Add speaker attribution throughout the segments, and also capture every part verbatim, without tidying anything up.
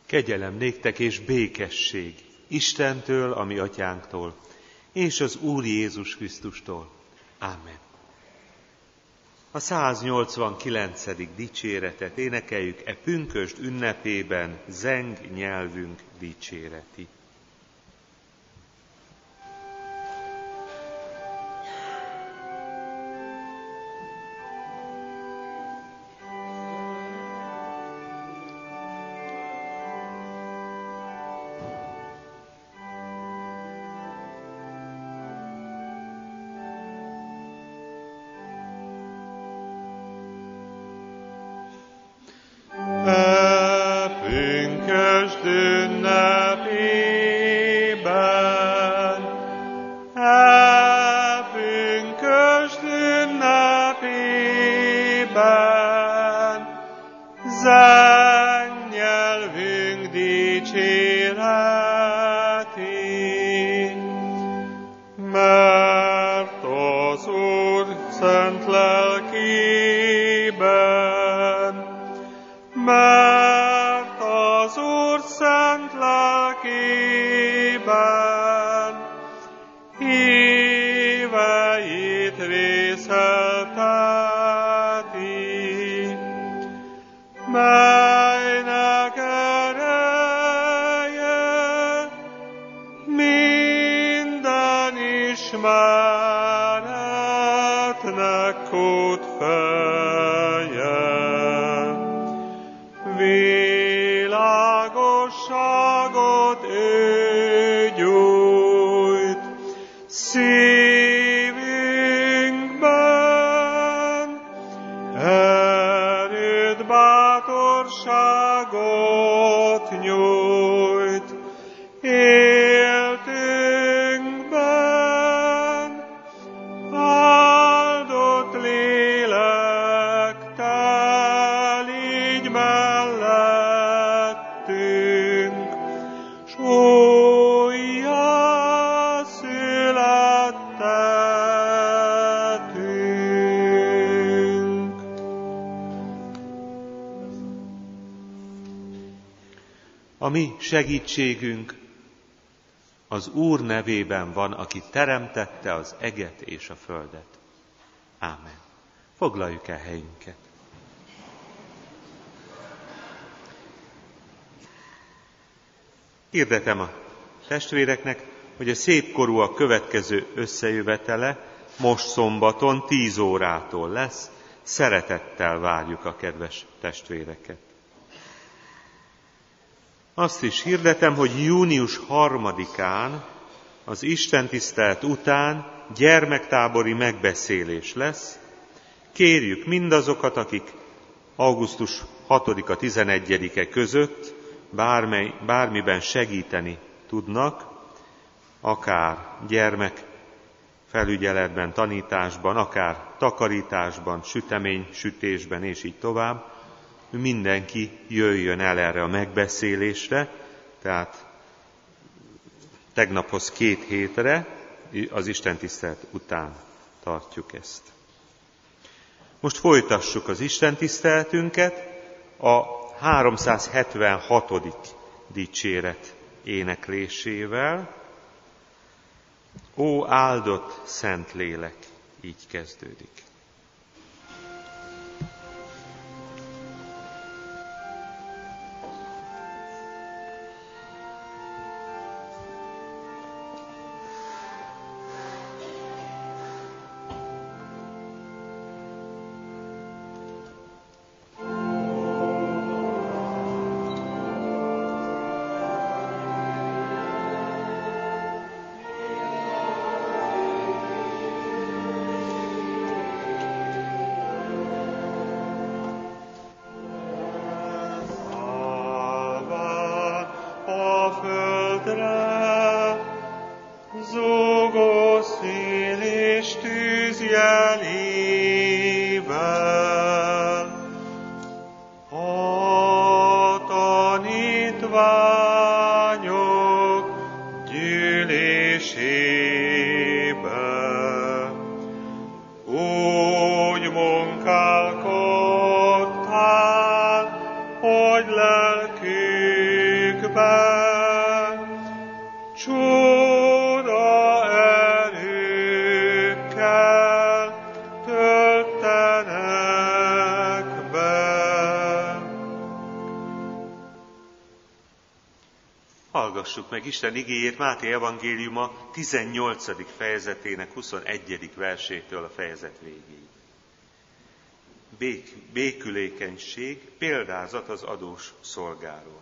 Speaker 1: Kegyelem néktek és békesség Istentől, a mi atyánktól, és az Úr Jézus Krisztustól. Ámen. A száznyolcvankilencedik dicséretet énekeljük e pünkösd ünnepében, zeng nyelvünk dicséreti. A mi segítségünk az Úr nevében van, aki teremtette az eget és a földet. Ámen. Foglaljuk el helyünket. Hirdetem a testvéreknek, hogy a szépkorú a következő összejövetele most szombaton tíz órától lesz. Szeretettel várjuk a kedves testvéreket. Azt is hirdetem, hogy június harmadikán az istentisztelet után gyermektábori megbeszélés lesz. Kérjük mindazokat, akik augusztus hatodika tizenegyedike között bármely, bármiben segíteni tudnak, akár gyermek felügyeletben, tanításban, akár takarításban, sütemény sütésben, és így tovább, mindenki jöjjön el erre a megbeszélésre, tehát tegnaphoz két hétre, az istentisztelet után tartjuk ezt. Most folytassuk az istentiszteletünket a háromszázhetvenhatodik dicséret éneklésével. Ó, áldott Szentlélek, így kezdődik.
Speaker 2: Munkálkodtál, hogy lelkünk
Speaker 1: csoda erőkkel töltenek be. Hallgassuk meg Isten igéjét Máté evangéliuma tizennyolcadik fejezetének huszonegyedik versétől a fejezet végéig. Bék, békülékenység, példázat az adós szolgáról.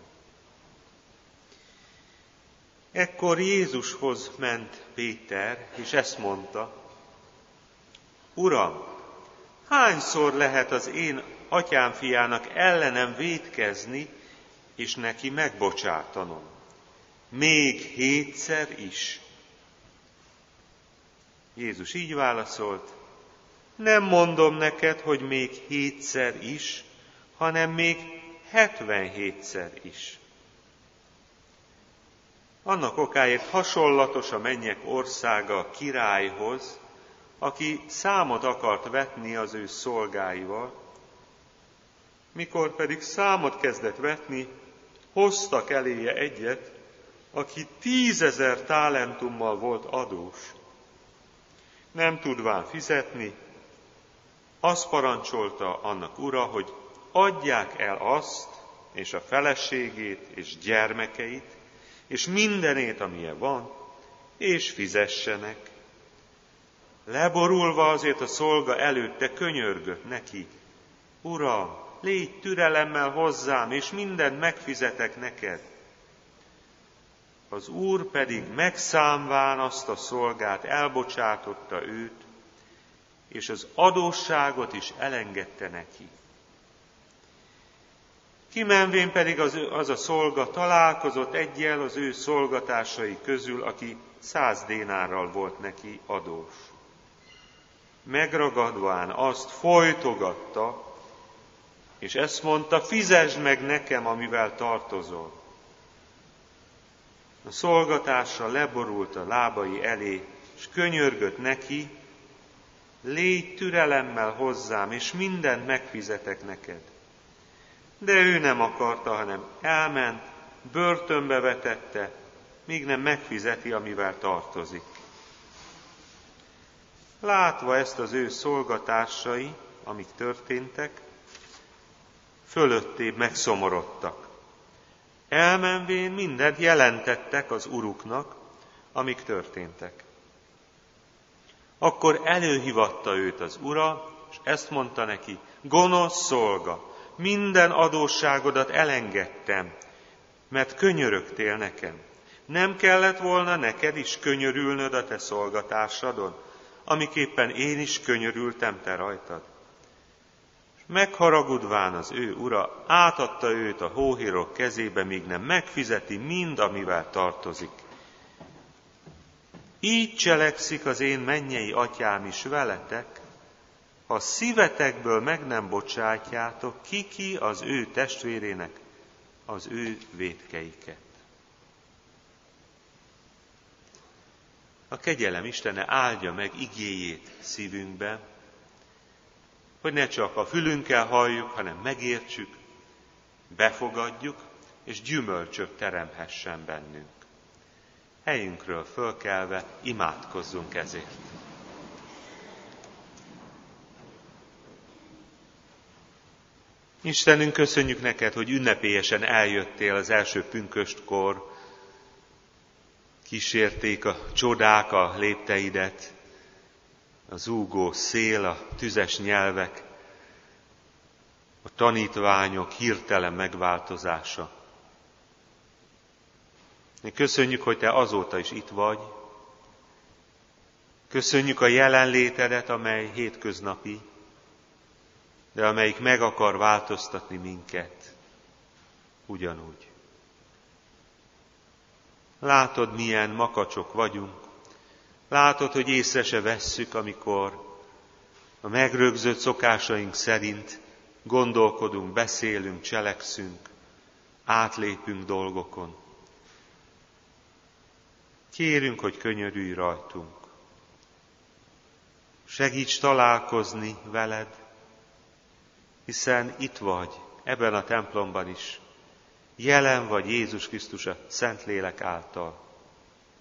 Speaker 1: Ekkor Jézushoz ment Péter, és ezt mondta: Uram, hányszor lehet az én atyám fiának ellenem vétkezni, és neki megbocsátanom? Még hétszer is? Jézus így válaszolt: nem mondom neked, hogy még hétszer is, hanem még hetvenhétszer is. Annak okáért hasonlatos a mennyek országa a királyhoz, aki számot akart vetni az ő szolgáival. Mikor pedig számot kezdett vetni, hoztak eléje egyet, aki tízezer talentummal volt adós. Nem tudván fizetni, azt parancsolta annak ura, hogy adják el azt, és a feleségét, és gyermekeit, és mindenét, amilyen van, és fizessenek. Leborulva azért a szolga előtte könyörgött neki: Uram, légy türelemmel hozzám, és mindent megfizetek neked. Az úr pedig megszámván azt a szolgát elbocsátotta őt, és az adósságot is elengedte neki. Kimenvén pedig az, az a szolga találkozott eggyel az ő szolgatársai közül, aki száz dénárral volt neki adós. Megragadván azt folytogatta, és ezt mondta: fizesd meg nekem, amivel tartozol. A szolgatársa leborult a lábai elé, és könyörgött neki: légy türelemmel hozzám, és mindent megfizetek neked. De ő nem akarta, hanem elment, börtönbe vetette, míg nem megfizeti, amivel tartozik. Látva ezt az ő szolgatársai, amik történtek, fölöttébb megszomorodtak. Elmenvén mindent jelentettek az uruknak, amik történtek. Akkor előhívatta őt az ura, és ezt mondta neki: gonosz szolga, minden adósságodat elengedtem, mert könyörögtél nekem. Nem kellett volna neked is könyörülnöd a te szolgatársadon, amiképpen én is könyörültem te rajtad? És megharagudván az ő ura átadta őt a hóhérok kezébe, míg nem megfizeti mind, amivel tartozik. Így cselekszik az én mennyei atyám is veletek, ha szívetekből meg nem bocsátjátok ki-ki az ő testvérének az ő vétkeiket. A kegyelem Istene áldja meg igéjét szívünkbe, hogy ne csak a fülünkkel halljuk, hanem megértsük, befogadjuk, és gyümölcsök teremhessen bennünk. Helyünkről fölkelve imádkozzunk ezért. Istenünk, köszönjük neked, hogy ünnepélyesen eljöttél az első pünköstkor, kísérték a csodák a lépteidet, a zúgó szél, a tüzes nyelvek, a tanítványok hirtelen megváltozása. Köszönjük, hogy te azóta is itt vagy. Köszönjük a jelenlétedet, amely hétköznapi, de amelyik meg akar változtatni minket ugyanúgy. Látod, milyen makacsok vagyunk. Látod, hogy észre se vesszük, amikor a megrögzött szokásaink szerint gondolkodunk, beszélünk, cselekszünk, átlépünk dolgokon. Kérünk, hogy könyörülj rajtunk. Segíts találkozni veled, hiszen itt vagy, ebben a templomban is. Jelen vagy Jézus Krisztus a Szentlélek által.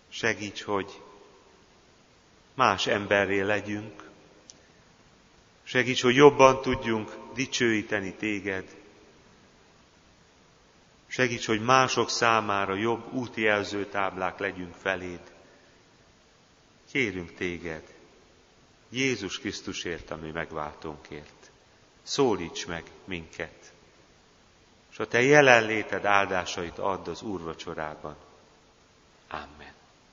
Speaker 1: Segíts, hogy más emberré legyünk. Segíts, hogy jobban tudjunk dicsőíteni téged. Segíts, hogy mások számára jobb útjelző táblák legyünk feléd. Kérünk téged, Jézus Krisztusért, ami megváltónkért. Szólíts meg minket, és a te jelenléted áldásait add az úrvacsorában. Amen.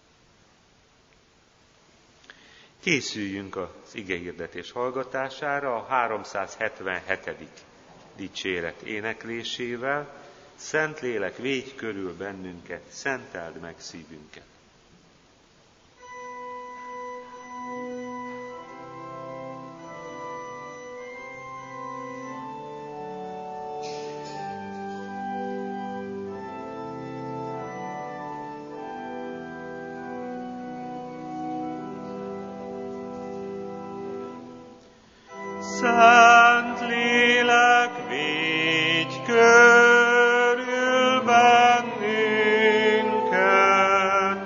Speaker 1: Készüljünk az igehirdetés hallgatására a háromszázhetvenhetedik dicséret éneklésével. Szentlélek, védj körül bennünket, szenteld meg szívünket.
Speaker 2: Szentlélek, védj körül bennünket,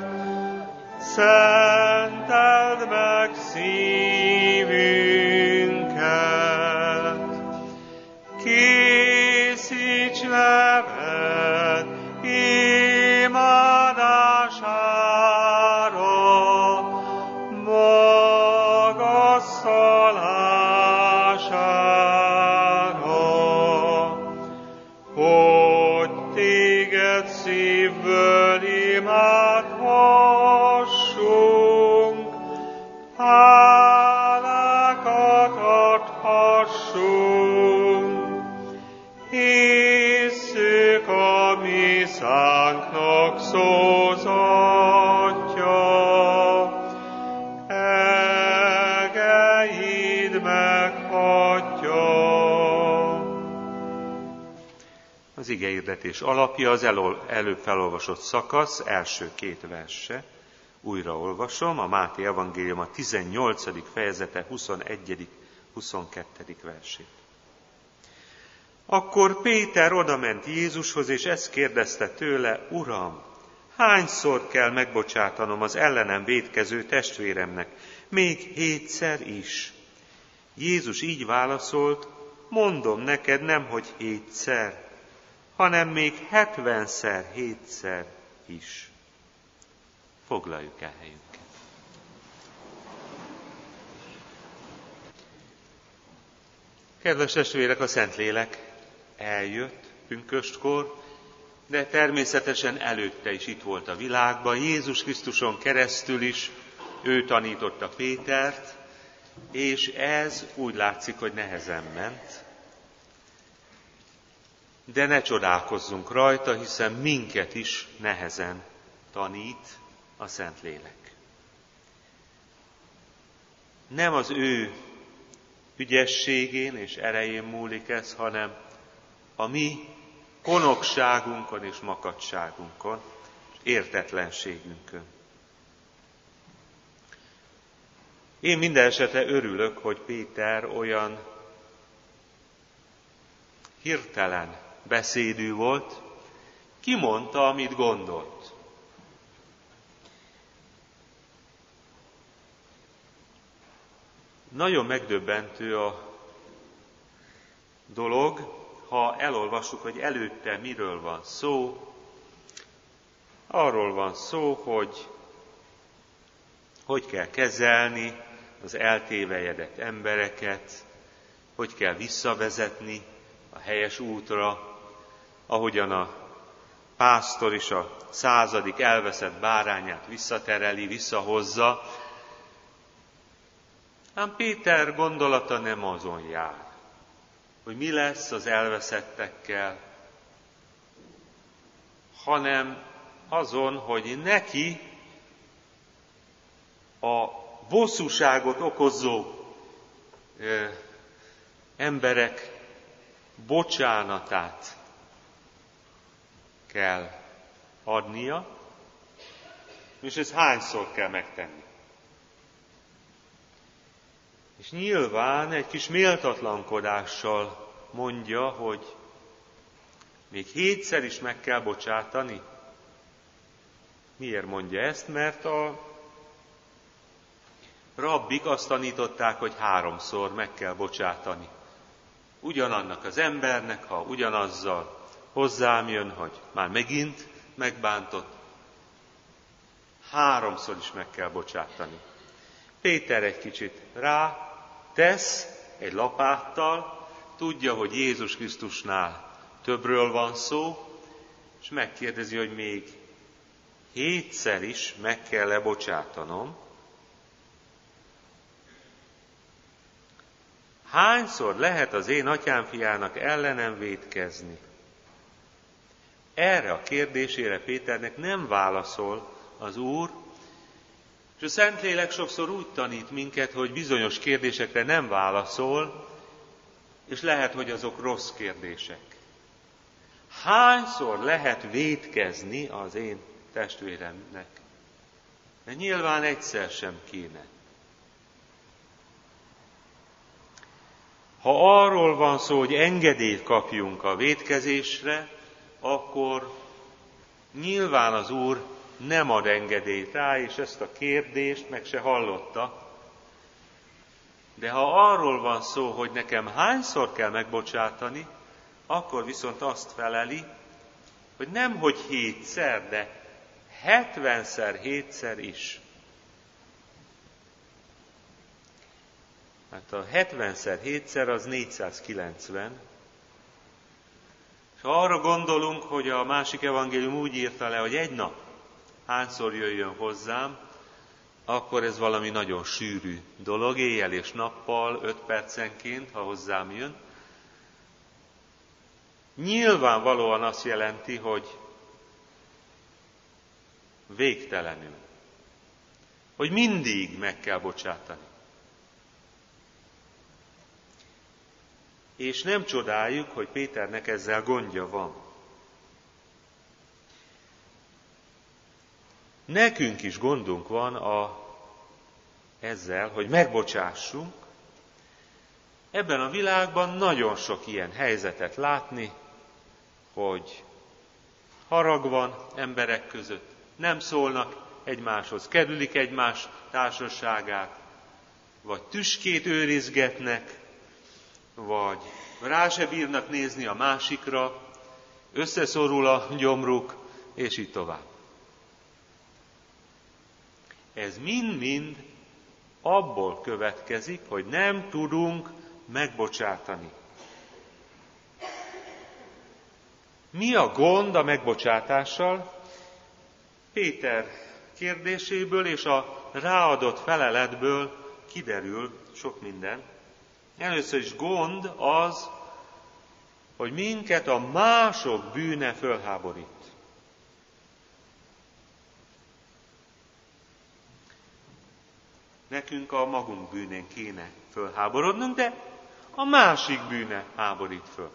Speaker 2: szenteld meg szívünket. Készíts neved imádására, magasztalására, hogy téged szívből imádhassunk, hálákat adhassunk. Hisszük a mi szánknak szózatja, egeid meghatja.
Speaker 1: Az igehirdetés alapja az elol, előbb felolvasott szakasz első két verse. Újra olvasom, a Máté evangélium a tizennyolcadik fejezete huszonegyedik huszonkettedik versét. Akkor Péter odament Jézushoz, és ezt kérdezte tőle: Uram, hányszor kell megbocsátanom az ellenem vétkező testvéremnek? Még hétszer is? Jézus így válaszolt: mondom neked, nem hogy hétszer, hanem még hetvenszer hétszer is. Foglaljuk el helyünket. Kedves testvérek, a Szentlélek eljött pünköstkor, de természetesen előtte is itt volt a világban. Jézus Krisztuson keresztül is ő tanította Pétert, és ez úgy látszik, hogy nehezen ment. De ne csodálkozzunk rajta, hiszen minket is nehezen tanít a Szentlélek. Nem az ő ügyességén és erején múlik ez, hanem a mi konokságunkon és makacságunkon, és értetlenségünkön. Én minden esetre örülök, hogy Péter olyan hirtelen beszédű volt, kimondta, amit gondolt. Nagyon megdöbbentő a dolog, ha elolvassuk, hogy előtte miről van szó. Arról van szó, hogy hogy kell kezelni az eltévejedett embereket, hogy kell visszavezetni a helyes útra, ahogyan a pásztor is a századik elveszett bárányát visszatereli, visszahozza. Ám Péter gondolata nem azon jár, hogy mi lesz az elveszettekkel, hanem azon, hogy neki a bosszúságot okozó ö, emberek bocsánatát kell adnia, és ezt hányszor kell megtenni. És nyilván egy kis méltatlankodással mondja, hogy még hétszer is meg kell bocsátani. Miért mondja ezt? Mert a rabbik azt tanították, hogy háromszor meg kell bocsátani. Ugyanannak az embernek, ha ugyanazzal hozzám jön, hogy már megint megbántott, háromszor is meg kell bocsátani. Péter egy kicsit rá tesz egy lapáttal, tudja, hogy Jézus Krisztusnál többről van szó, és megkérdezi, hogy még hétszer is meg kell-e bocsátanom. Hányszor lehet az én atyám fiának ellenem vétkezni? Erre a kérdésére Péternek nem válaszol az Úr, és a Szentlélek sokszor úgy tanít minket, hogy bizonyos kérdésekre nem válaszol, és lehet, hogy azok rossz kérdések. Hányszor lehet vétkezni az én testvéremnek? De nyilván egyszer sem kéne. Ha arról van szó, hogy engedélyt kapjunk a vétkezésre, akkor nyilván az Úr nem ad engedélyt rá, és ezt a kérdést meg se hallotta. De ha arról van szó, hogy nekem hányszor kell megbocsátani, akkor viszont azt feleli, hogy nem hogy hétszer, de hetvenszer hétszer is. Hát a hetvenszer hétszer az négyszázkilencven. És ha arra gondolunk, hogy a másik evangélium úgy írta le, hogy egy nap hányszor jöjjön hozzám, akkor ez valami nagyon sűrű dolog, éjjel és nappal, öt percenként, ha hozzám jön. Nyilvánvalóan azt jelenti, hogy végtelenül, hogy mindig meg kell bocsátani. És nem csodáljuk, hogy Péternek ezzel gondja van. Nekünk is gondunk van a, ezzel, hogy megbocsássunk. Ebben a világban nagyon sok ilyen helyzetet látni, hogy harag van emberek között, nem szólnak egymáshoz, kerülik egymás társaságát, vagy tüskét őrizgetnek, vagy rá se bírnak nézni a másikra, összeszorul a gyomruk, és így tovább. Ez mind-mind abból következik, hogy nem tudunk megbocsátani. Mi a gond a megbocsátással? Péter kérdéséből és a ráadott feleletből kiderül sok minden. Először is gond az, hogy minket a mások bűne fölháborít. Nekünk a magunk bűnén kéne fölháborodnunk, de a másik bűne háborít föl.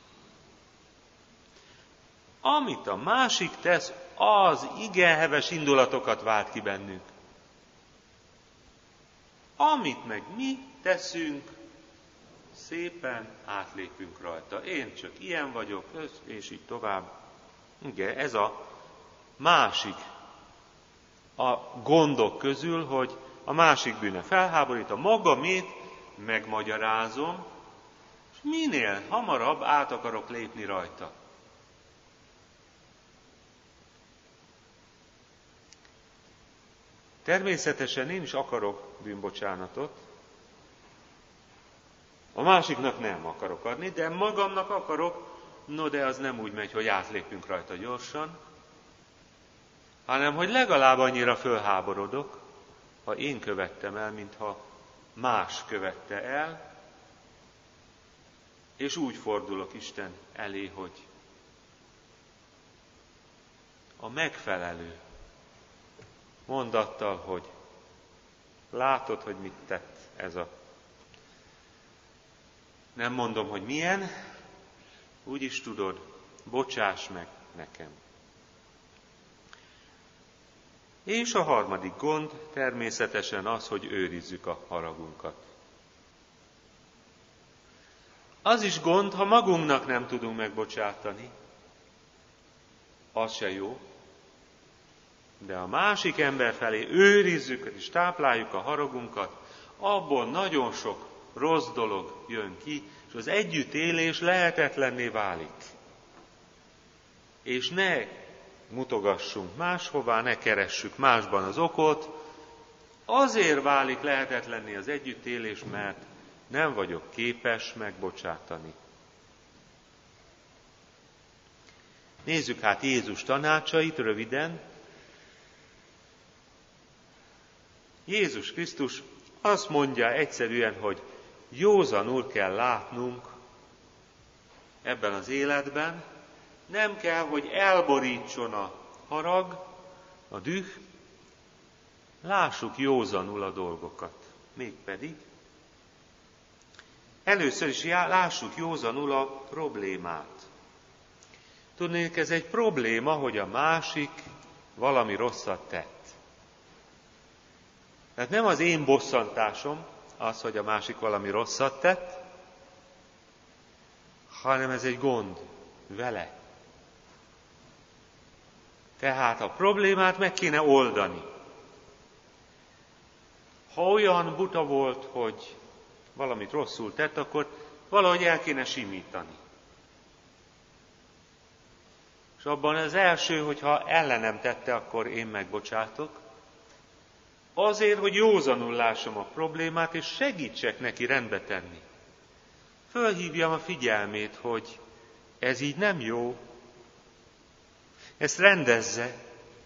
Speaker 1: Amit a másik tesz, az igen heves indulatokat vált ki bennünk. Amit meg mi teszünk, szépen átlépünk rajta. Én csak ilyen vagyok, és így tovább. Igen, ez a másik a gondok közül, hogy a másik bűne felháborít, a magamét megmagyarázom, és minél hamarabb át akarok lépni rajta. Természetesen én is akarok bűnbocsánatot, a másiknak nem akarok adni, de magamnak akarok, no de az nem úgy megy, hogy átlépünk rajta gyorsan, hanem hogy legalább annyira fölháborodok, ha én követtem el, mintha más követte el, és úgy fordulok Isten elé, hogy a megfelelő mondattal, hogy látod, hogy mit tett ez a... Nem mondom, hogy milyen, úgy is tudod, bocsáss meg nekem. És a harmadik gond természetesen az, hogy őrizzük a haragunkat. Az is gond, ha magunknak nem tudunk megbocsátani. Az se jó. de a másik ember felé őrizzük és tápláljuk a haragunkat, abból nagyon sok rossz dolog jön ki, és az együttélés lehetetlenné válik. És ne mutogassunk máshová, ne keressük másban az okot, azért válik lehetetlenné az együttélés, mert nem vagyok képes megbocsátani. Nézzük hát Jézus tanácsait röviden. Jézus Krisztus azt mondja egyszerűen, hogy józanul kell látnunk ebben az életben, nem kell, hogy elborítson a harag, a düh, lássuk józanul a dolgokat. Mégpedig először is lássuk józanul a problémát. Tudnék, ez egy probléma, hogy a másik valami rosszat tett. Tehát nem az én bosszantásom az, hogy a másik valami rosszat tett, hanem ez egy gond vele. Tehát a problémát meg kéne oldani. Ha olyan buta volt, hogy valamit rosszul tett, akkor valahogy el kéne simítani. És abban az első, hogyha ellenem tette, akkor én megbocsátok. Azért, hogy józanul lássam a problémát, és segítsek neki rendbe tenni. Fölhívjam a figyelmét, hogy ez így nem jó. Ezt rendezze.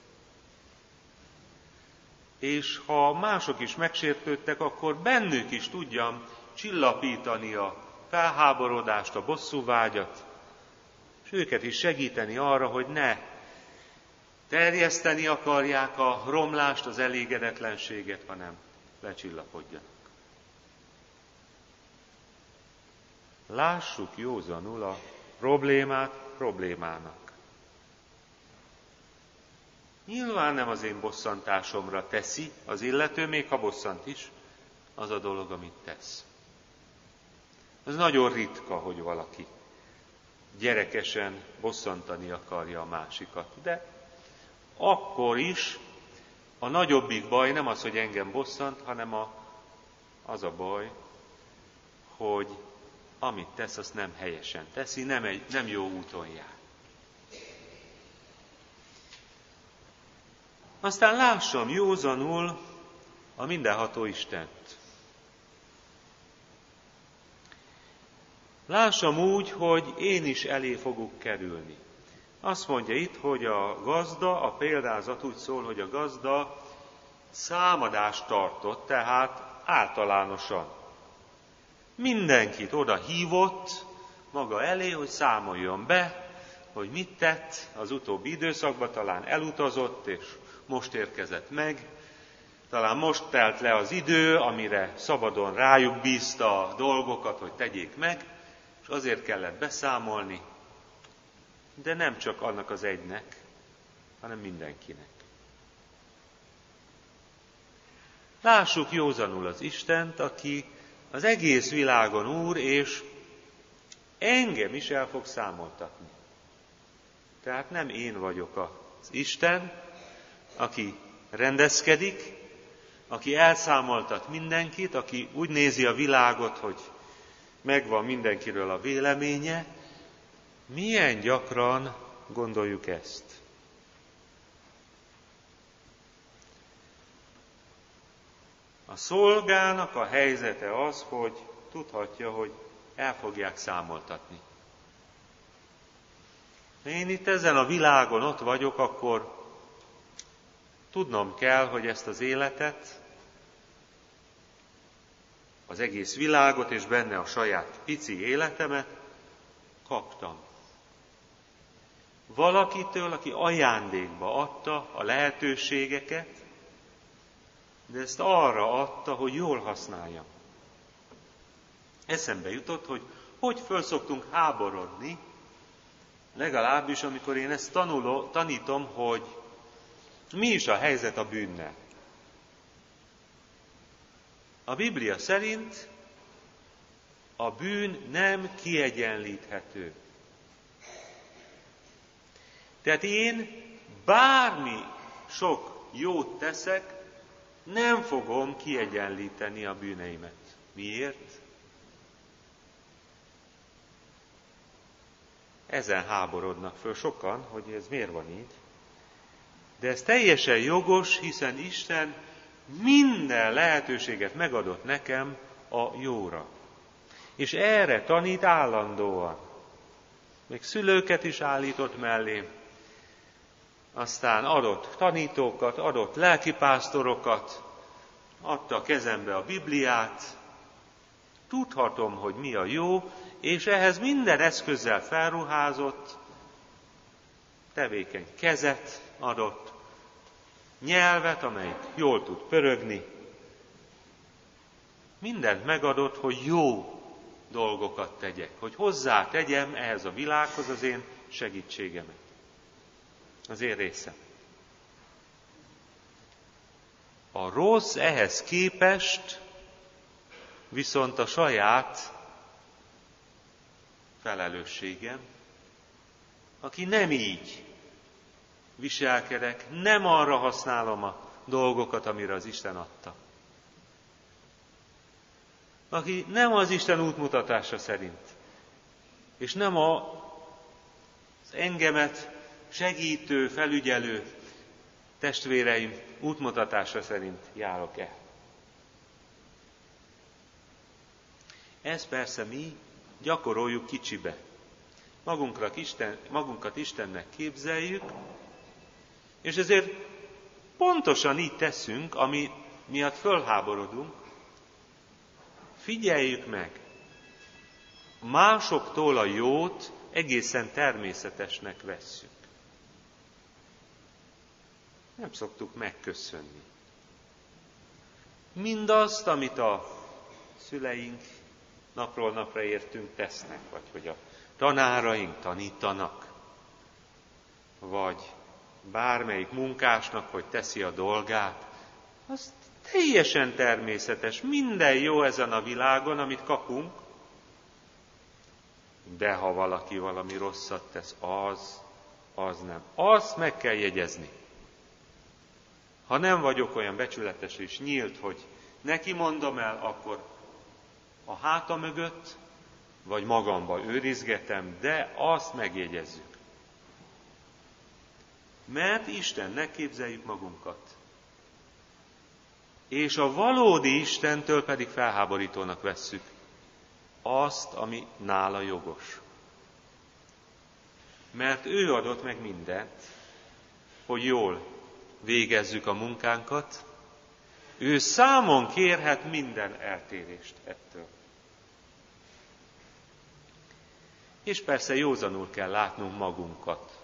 Speaker 1: És ha mások is megsértődtek, akkor bennük is tudjam csillapítani a felháborodást, a bosszúvágyat, és őket is segíteni arra, hogy ne terjeszteni akarják a romlást, az elégedetlenséget, hanem lecsillapodjanak. Lássuk józanul a problémát problémának. Nyilván nem az én bosszantásomra teszi az illető, még ha bosszant is, az a dolog, amit tesz. Ez nagyon ritka, hogy valaki gyerekesen bosszantani akarja a másikat. De akkor is a nagyobbik baj nem az, hogy engem bosszant, hanem a, az a baj, hogy amit tesz, azt nem helyesen teszi, nem, egy, nem jó úton jár. Aztán lássam józanul a mindenható Istent. Lássam úgy, hogy én is elé fogok kerülni. Azt mondja itt, hogy a gazda, a példázat úgy szól, hogy a gazda számadást tartott, tehát általánosan. Mindenkit oda hívott maga elé, hogy számoljon be, hogy mit tett az utóbbi időszakban, talán elutazott, és most érkezett meg, talán most telt le az idő, amire szabadon rájuk bízta a dolgokat, hogy tegyék meg, és azért kellett beszámolni, de nem csak annak az egynek, hanem mindenkinek. Lássuk józanul az Istent, aki az egész világon Úr, és engem is el fog számoltatni. Tehát nem én vagyok az Isten, aki rendezkedik, aki elszámoltat mindenkit, aki úgy nézi a világot, hogy megvan mindenkiről a véleménye. Milyen gyakran gondoljuk ezt? A szolgának a helyzete az, hogy tudhatja, hogy el fogják számoltatni. Ha én itt ezen a világon ott vagyok, akkor tudnom kell, hogy ezt az életet, az egész világot és benne a saját pici életemet kaptam. Valakitől, aki ajándékba adta a lehetőségeket, de ezt arra adta, hogy jól használjam. Eszembe jutott, hogy hogy föl szoktunk háborodni, legalábbis amikor én ezt tanuló, tanítom, hogy mi is a helyzet a bűnnel. A Biblia szerint a bűn nem kiegyenlíthető. Tehát én bármi sok jót teszek, nem fogom kiegyenlíteni a bűneimet. Miért? Ezen háborodnak föl sokan, hogy ez miért van így. De ez teljesen jogos, hiszen Isten minden lehetőséget megadott nekem a jóra. És erre tanít állandóan. Még szülőket is állított mellém. Aztán adott tanítókat, adott lelkipásztorokat, adta a kezembe a Bibliát. Tudhatom, hogy mi a jó, és ehhez minden eszközzel felruházott, tevékeny kezet adott, nyelvet, amelyik jól tud pörögni. Mindent megadott, hogy jó dolgokat tegyek, hogy hozzá tegyem ehhez a világhoz az én segítségemet, az én részem. A rossz ehhez képest viszont a saját felelősségem, aki nem így viselkedek, nem arra használom a dolgokat, amire az Isten adta. Aki nem az Isten útmutatása szerint, és nem a, az engemet segítő, felügyelő testvéreim útmutatása szerint járok el. Ez persze mi gyakoroljuk kicsibe. Magunkra Isten, magunkat Istennek képzeljük, és ezért pontosan így teszünk, ami miatt fölháborodunk. Figyeljük meg, másoktól a jót egészen természetesnek vesszük. Nem szoktuk megköszönni. Mindazt, amit a szüleink napról napra értünk tesznek, vagy hogy a tanáraink tanítanak, vagy bármelyik munkásnak, hogy teszi a dolgát, az teljesen természetes. Minden jó ezen a világon, amit kapunk, de ha valaki valami rosszat tesz, az, az nem. Azt meg kell jegyezni. Ha nem vagyok olyan becsületes és nyílt, hogy neki mondom el, akkor a háta mögött, vagy magamba őrizgetem, de azt megjegyezzük. Mert Istennek képzeljük magunkat. És a valódi Istentől pedig felháborítónak vesszük azt, ami nála jogos. Mert ő adott meg mindent, hogy jól végezzük a munkánkat, ő számon kérhet minden eltérést ettől. És persze józanul kell látnunk magunkat.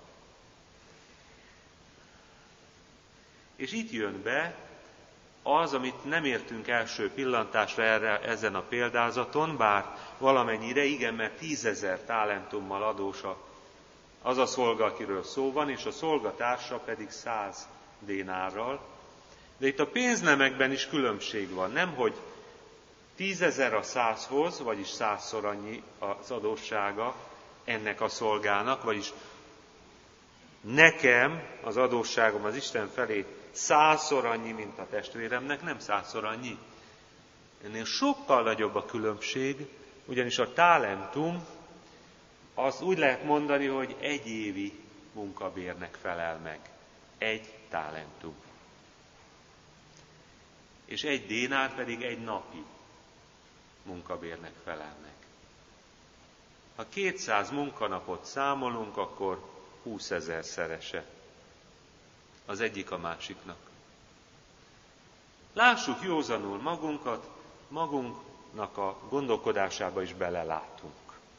Speaker 1: És itt jön be az, amit nem értünk első pillantásra erre, ezen a példázaton, bár valamennyire igen, mert tízezer talentummal adós az a szolga, akiről szó van, és a szolgatársa pedig száz dénárral. De itt a pénznemekben is különbség van, nem, hogy tízezer a százhoz, vagyis százszor annyi az adóssága ennek a szolgának, vagyis nekem az adósságom az Isten felé százszor annyi, mint a testvéremnek, nem százszor annyi. Ennél sokkal nagyobb a különbség, ugyanis a talentum, az úgy lehet mondani, hogy egy évi munkabérnek felel meg. Egy talentum. És egy dénár pedig egy napi munkabérnek felel meg. Ha kétszáz munkanapot számolunk, akkor húszezer szerese az egyik a másiknak. Lássuk józanul magunkat, magunknak a gondolkodásába is belelátunk.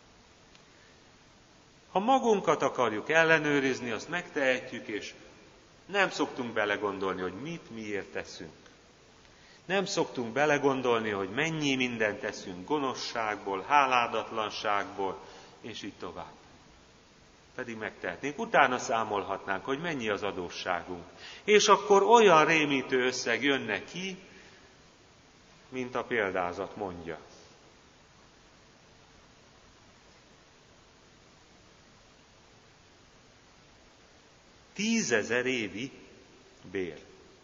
Speaker 1: Ha magunkat akarjuk ellenőrizni, azt megtehetjük, és nem szoktunk belegondolni, hogy mit, miért teszünk. Nem szoktunk belegondolni, hogy mennyi mindent teszünk gonoszságból, háládatlanságból, és így tovább. Pedig megtehetnénk. Utána számolhatnánk, hogy mennyi az adósságunk. És akkor olyan rémítő összeg jönne ki, mint a példázat mondja. Tízezer évi bér.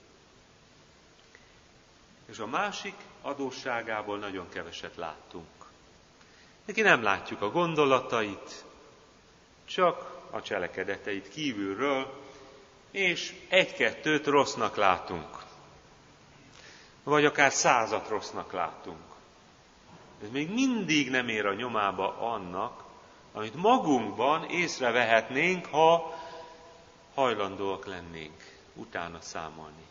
Speaker 1: És a másik adósságából nagyon keveset láttunk. Neki nem látjuk a gondolatait, csak a cselekedeteit kívülről, és egy-kettőt rossznak látunk. Vagy akár százat rossznak látunk. Ez még mindig nem ér a nyomába annak, amit magunkban észrevehetnénk, ha hajlandóak lennénk utána számolni.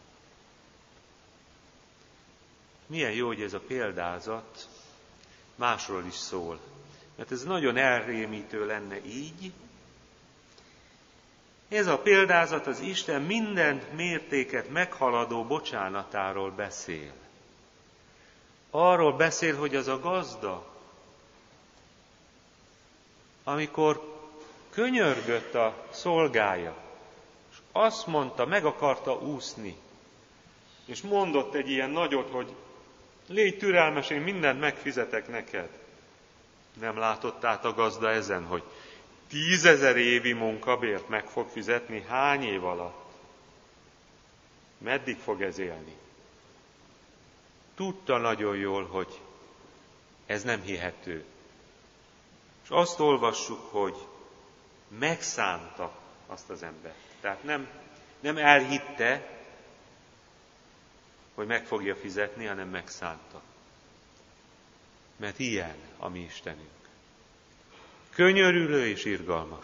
Speaker 1: Milyen jó, hogy ez a példázat másról is szól. Mert ez nagyon elrémítő lenne így. Ez a példázat az Isten minden mértéket meghaladó bocsánatáról beszél. Arról beszél, hogy az a gazda, amikor könyörgött a szolgája, és azt mondta, meg akarta úszni, és mondott egy ilyen nagyot, hogy légy türelmes, én mindent megfizetek neked. Nem látott át a gazda ezen, hogy tízezer évi munkabért meg fog fizetni hány év alatt? Meddig fog ez élni? Tudta nagyon jól, hogy ez nem hihető. És azt olvassuk, hogy megszánta azt az embert. Tehát nem, nem elhitte, hogy meg fogja fizetni, hanem megszánta. Mert ilyen a mi Istenünk. Könyörülő és irgalmas.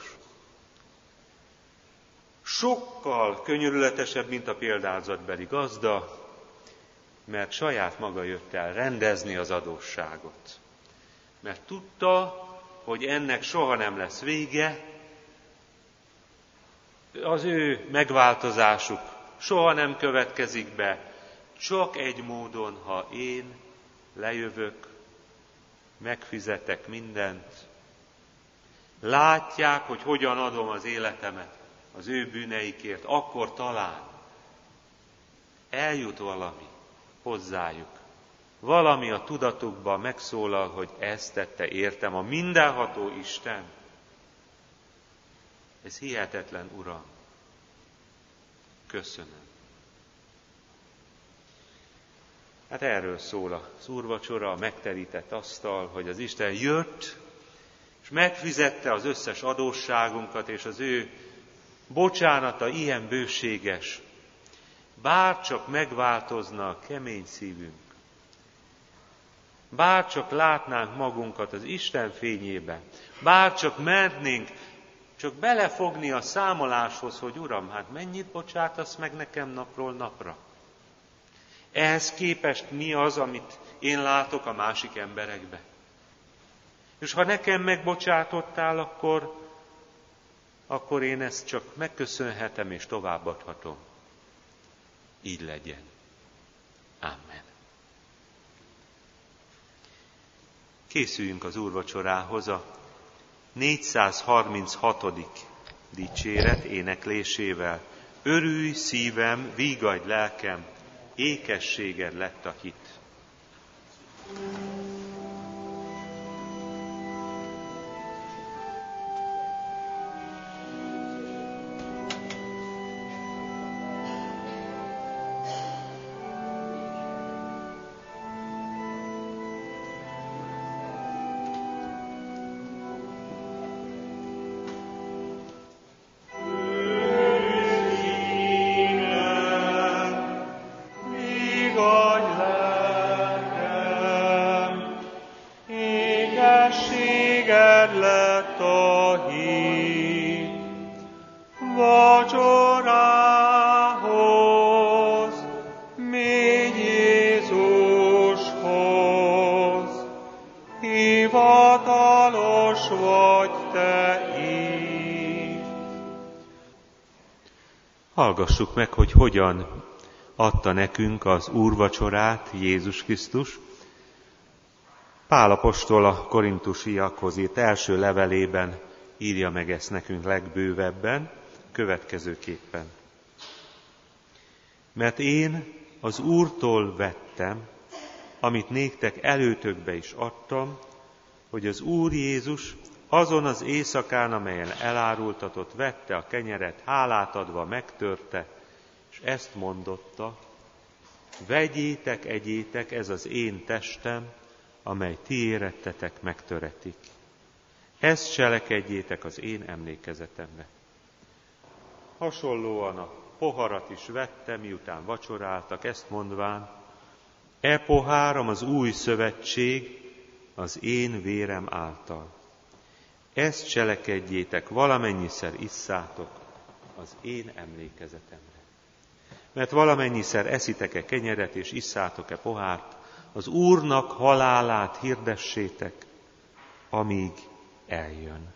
Speaker 1: Sokkal könyörületesebb, mint a példázatbeli gazda, mert saját maga jött el rendezni az adósságot. Mert tudta, hogy ennek soha nem lesz vége, az ő megváltozásuk soha nem következik be, csak egy módon, ha én lejövök, megfizetek mindent, látják, hogy hogyan adom az életemet az ő bűneikért, akkor talán eljut valami hozzájuk. Valami a tudatukban megszólal, hogy ezt tette értem a mindenható Isten. Ez hihetetlen, Uram. Köszönöm. Hát erről szól az úrvacsora, a megterített asztal, hogy az Isten jött, és megfizette az összes adósságunkat, és az ő bocsánata ilyen bőséges, bárcsak megváltozna a kemény szívünk, bárcsak látnánk magunkat az Isten fényében, bárcsak mernénk csak belefogni a számoláshoz, hogy Uram, hát mennyit bocsátasz meg nekem napról napra? Ehhez képest mi az, amit én látok a másik emberekbe? És ha nekem megbocsátottál, akkor, akkor én ezt csak megköszönhetem és továbbadhatom. Így legyen. Amen. Készüljünk az úrvacsorához, a négyszázharminchatodik dicséret éneklésével. Örülj szívem, vígadj lelkem, ékességed lett a hit. Hallgassuk meg, hogy hogyan adta nekünk az úrvacsorát Jézus Krisztus. Pál apostol a korintusiakhoz írt első levelében írja meg ezt nekünk legbővebben, következőképpen. Mert én az Úrtól vettem, amit néktek előtökbe is adtam, hogy az Úr Jézus azon az éjszakán, amelyen elárultatott, vette a kenyeret, hálát adva megtörte, és ezt mondotta: vegyétek, egyétek, ez az én testem, amely ti érettetek megtöretik. Ezt cselekedjétek az én emlékezetemre. Hasonlóan a poharat is vette, miután vacsoráltak, ezt mondván: e poháram az új szövetség az én vérem által. Ezt cselekedjétek, valamennyiszer isszátok az én emlékezetemre. Mert valamennyiszer eszitek-e kenyeret és isszátok-e pohárt, az Úrnak halálát hirdessétek, amíg eljön.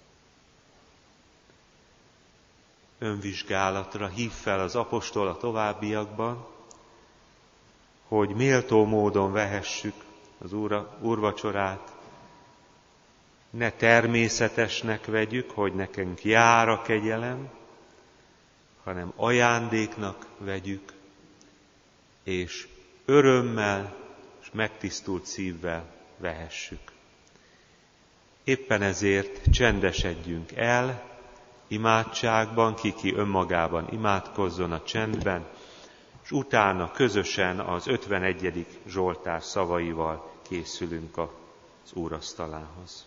Speaker 1: Önvizsgálatra hív fel az apostol a továbbiakban, hogy méltó módon vehessük az úra, úrvacsorát, ne természetesnek vegyük, hogy nekünk jár a kegyelem, hanem ajándéknak vegyük, és örömmel és megtisztult szívvel vehessük. Éppen ezért csendesedjünk el imádságban, ki-ki önmagában imádkozzon a csendben, és utána közösen az ötvenegyedik Zsoltár szavaival készülünk az úrasztalához.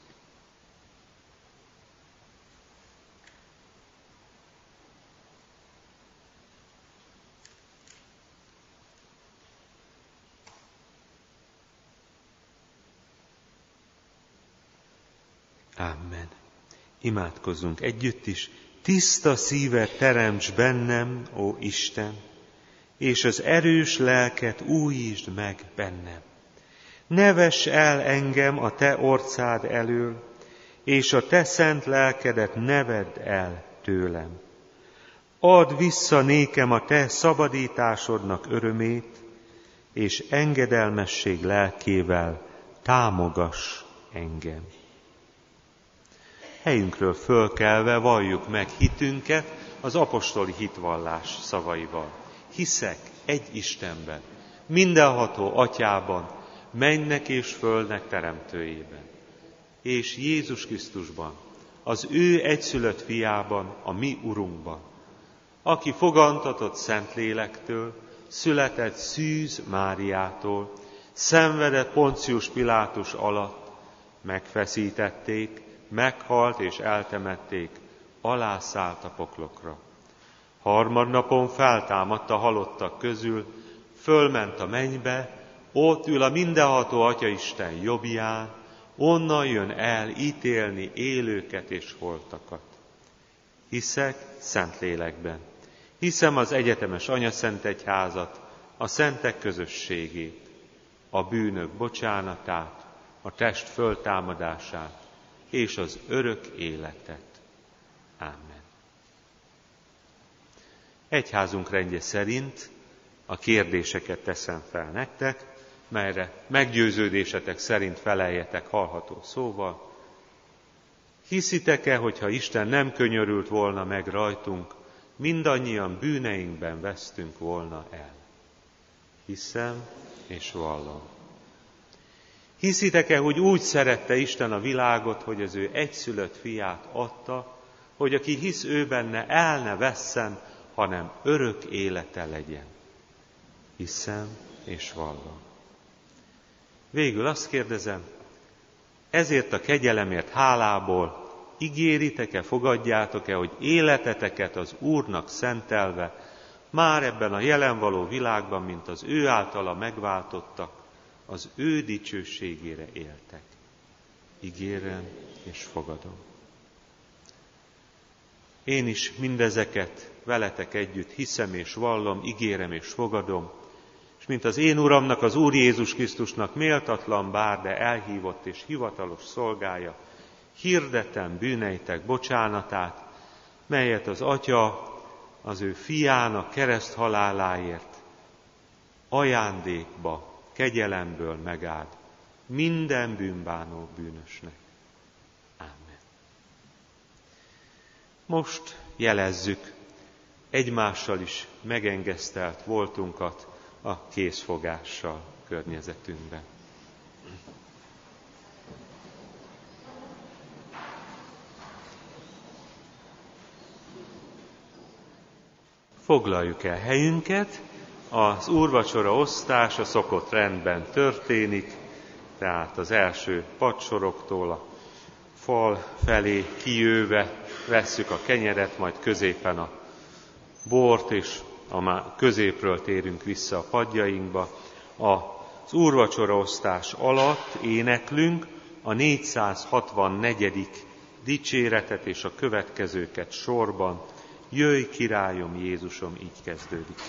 Speaker 1: Amen. Imádkozzunk együtt is. Tiszta szívet teremts bennem, ó Isten, és az erős lelket újítsd meg bennem. Ne vess el engem a te orcád elől, és a te szent lelkedet ne vedd el tőlem. Add vissza nékem a te szabadításodnak örömét, és engedelmesség lelkével támogass engem. Helyünkről fölkelve valljuk meg hitünket az apostoli hitvallás szavaival. Hiszek egy Istenben, mindenható Atyában, mennek és földnek teremtőjében, és Jézus Krisztusban, az ő egyszülött fiában, a mi Urunkban, aki fogantatott Szentlélektől, született Szűz Máriától, szenvedett Poncius Pilátus alatt, megfeszítették, meghalt és eltemették, alászállt a poklokra. Harmadnapon feltámadt a halottak közül, fölment a mennybe, ott ül a mindenható Atyaisten jobbján, onnan jön el ítélni élőket és holtakat. Hiszek Szentlélekben, hiszem az egyetemes Anyaszentegyházat, a szentek közösségét, a bűnök bocsánatát, a test föltámadását, és az örök életet. Amen. Egyházunk rendje szerint a kérdéseket teszem fel nektek, melyre meggyőződésetek szerint feleljetek hallható szóval. Hiszitek-e, hogyha Isten nem könyörült volna meg rajtunk, mindannyian bűneinkben vesztünk volna el? Hiszem és vallom. Hiszitek-e, hogy úgy szerette Isten a világot, hogy az ő egyszülött fiát adta, hogy aki hisz ő benne, el ne vesszen, hanem örök élete legyen? Hiszem és vallom. Végül azt kérdezem, ezért a kegyelemért hálából ígéritek-e, fogadjátok-e, hogy életeteket az Úrnak szentelve, már ebben a jelenvaló világban, mint az ő általa megváltottak, az ő dicsőségére éltek. Ígérem és fogadom. Én is mindezeket veletek együtt hiszem és vallom, ígérem és fogadom, és mint az én Uramnak, az Úr Jézus Krisztusnak méltatlan bár, de elhívott és hivatalos szolgája, hirdetem bűneitek bocsánatát, melyet az Atya az ő fiának kereszt haláláért ajándékba, kegyelemből megáld minden bűnbánó bűnösnek. Ámen. Most jelezzük egymással is megengesztelt voltunkat a kézfogással környezetünkben. Foglaljuk el helyünket, az úrvacsora osztás a szokott rendben történik, tehát az első padsoroktól a fal felé kijöve vesszük a kenyeret, majd középen a bort, és a középről térünk vissza a padjainkba. Az úrvacsora osztás alatt éneklünk a négyszázhatvannegyedik dicséretet és a következőket sorban. Jöjj, királyom, Jézusom, így kezdődik.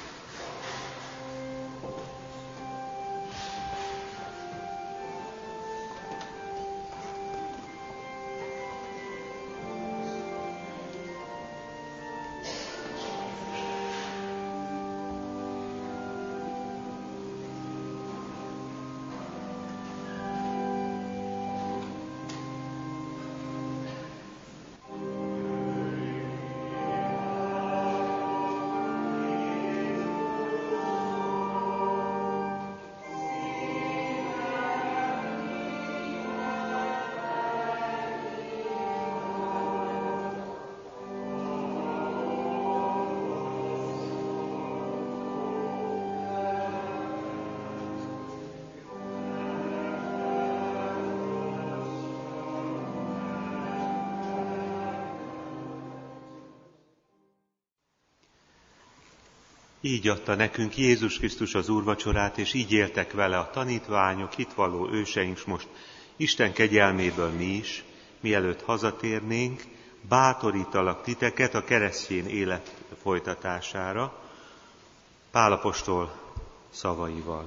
Speaker 1: Így adta nekünk Jézus Krisztus az úrvacsorát, és így éltek vele a tanítványok, hitvalló őseink, s most Isten kegyelméből mi is, mielőtt hazatérnénk, bátorítalak titeket a keresztény élet folytatására, Pál apostol szavaival.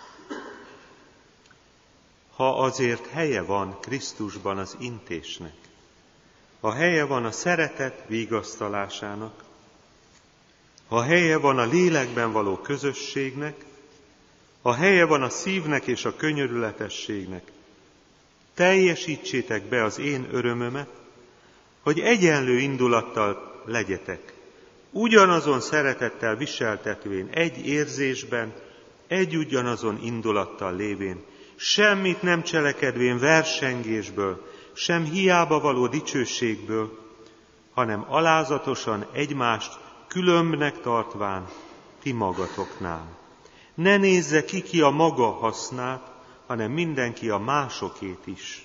Speaker 1: Ha azért helye van Krisztusban az intésnek, ha helye van a szeretet vigasztalásának, ha helye van a lélekben való közösségnek, ha helye van a szívnek és a könyörületességnek, teljesítsétek be az én örömömet, hogy egyenlő indulattal legyetek, ugyanazon szeretettel viseltetvén, egy érzésben, egy ugyanazon indulattal lévén, semmit nem cselekedvén versengésből, sem hiába való dicsőségből, hanem alázatosan egymást különbnek tartván ti magatoknál. Ne nézze ki ki a maga hasznát, hanem mindenki a másokét is.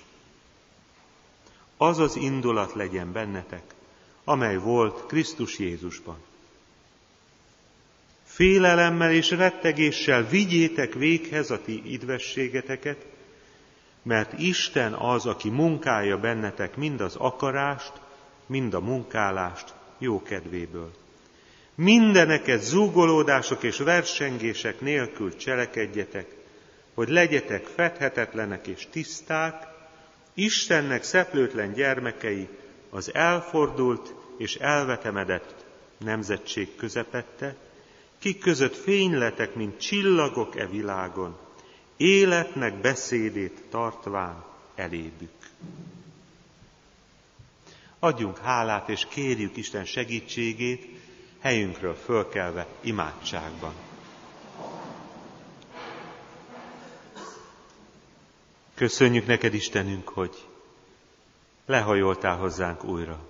Speaker 1: Az az indulat legyen bennetek, amely volt Krisztus Jézusban. Félelemmel és rettegéssel vigyétek véghez a ti idvességeteket, mert Isten az, aki munkálja bennetek mind az akarást, mind a munkálást jó kedvéből. Mindeneket zúgolódások és versengések nélkül cselekedjetek, hogy legyetek fedhetetlenek és tiszták, Istennek szeplőtlen gyermekei az elfordult és elvetemedett nemzetség közepette, kik között fényletek, mint csillagok e világon, életnek beszédét tartván elébük. Adjunk hálát és kérjük Isten segítségét, helyünkről fölkelve imádságban. Köszönjük neked, Istenünk, hogy lehajoltál hozzánk újra.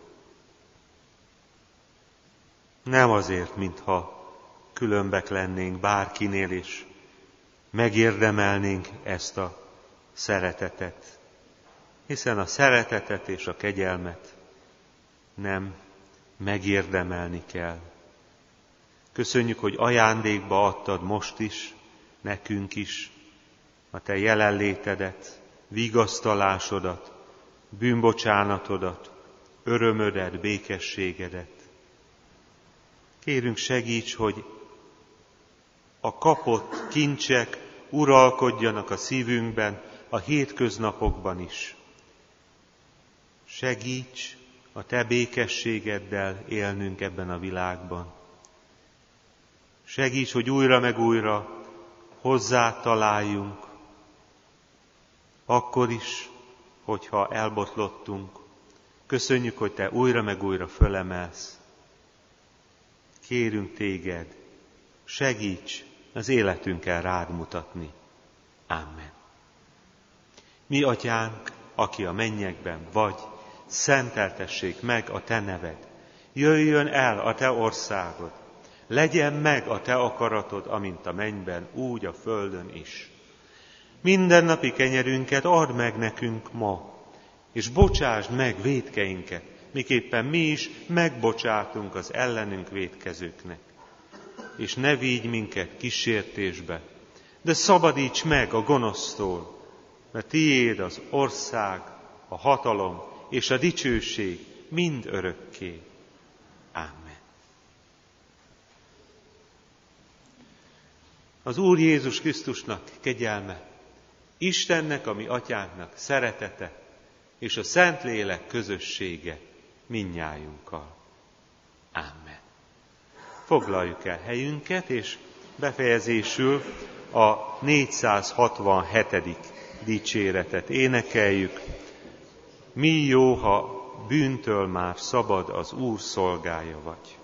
Speaker 1: Nem azért, mintha különbek lennénk bárkinél, és megérdemelnénk ezt a szeretetet, hiszen a szeretetet és a kegyelmet nem megérdemelni kell. Köszönjük, hogy ajándékba adtad most is, nekünk is, a te jelenlétedet, vigasztalásodat, bűnbocsánatodat, örömödet, békességedet. Kérünk, segíts, hogy a kapott kincsek uralkodjanak a szívünkben, a hétköznapokban is. Segíts a te békességeddel élnünk ebben a világban. Segíts, hogy újra meg újra hozzá találjunk, akkor is, hogyha elbotlottunk. Köszönjük, hogy te újra meg újra fölemelsz. Kérünk téged, segíts az életünkkel rád mutatni. Amen. Mi, Atyánk, aki a mennyekben vagy, szenteltessék meg a te neved. Jöjjön el a te országod. Legyen meg a te akaratod, amint a mennyben, úgy a földön is. Mindennapi kenyerünket add meg nekünk ma, és bocsásd meg vétkeinket, miképpen mi is megbocsátunk az ellenünk vétkezőknek. És ne vigy minket kísértésbe, de szabadíts meg a gonosztól, mert tiéd az ország, a hatalom és a dicsőség mind örökké. Ámen. Az Úr Jézus Krisztusnak kegyelme, Istennek, a mi atyánknak szeretete, és a Szentlélek közössége mindnyájunkkal. Ámen. Foglaljuk el helyünket, és befejezésül a négyszázhatvanhetedik dicséretet énekeljük. Mi jó, ha bűntől már szabad az Úr szolgája vagy.